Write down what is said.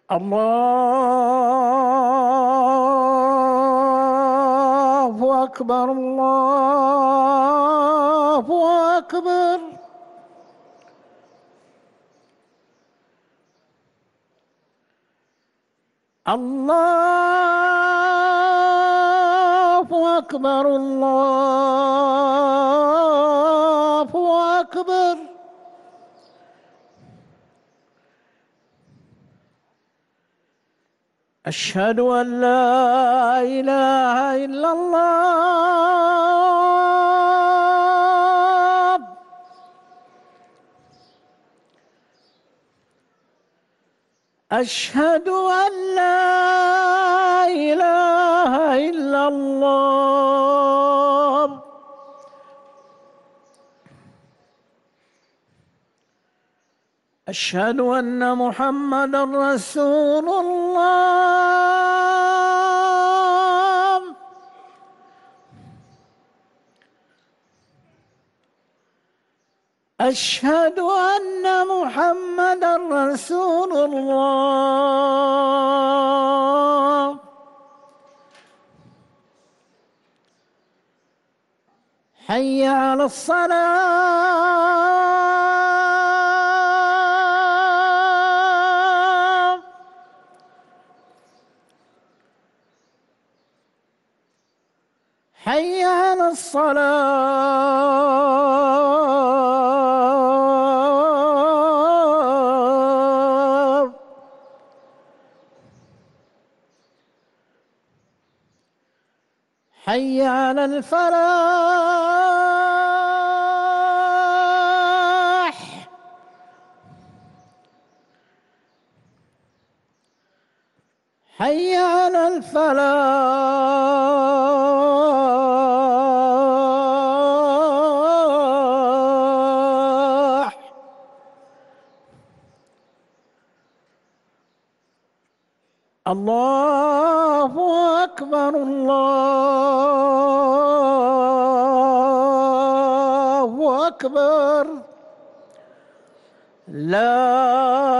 الله أكبر الله أكبر. الله أكبر الله أكبر. أشهد أن لا إله إلا الله. أشهد أن لا إله إلا الله. أشهد أن محمدًا رسول الله. أشهد أن محمدًا رسول الله. حي على الصلاة. حي على الصلاة. حي على الفلاح. حي على الفلاح. الله أكبر الله أكبر. لا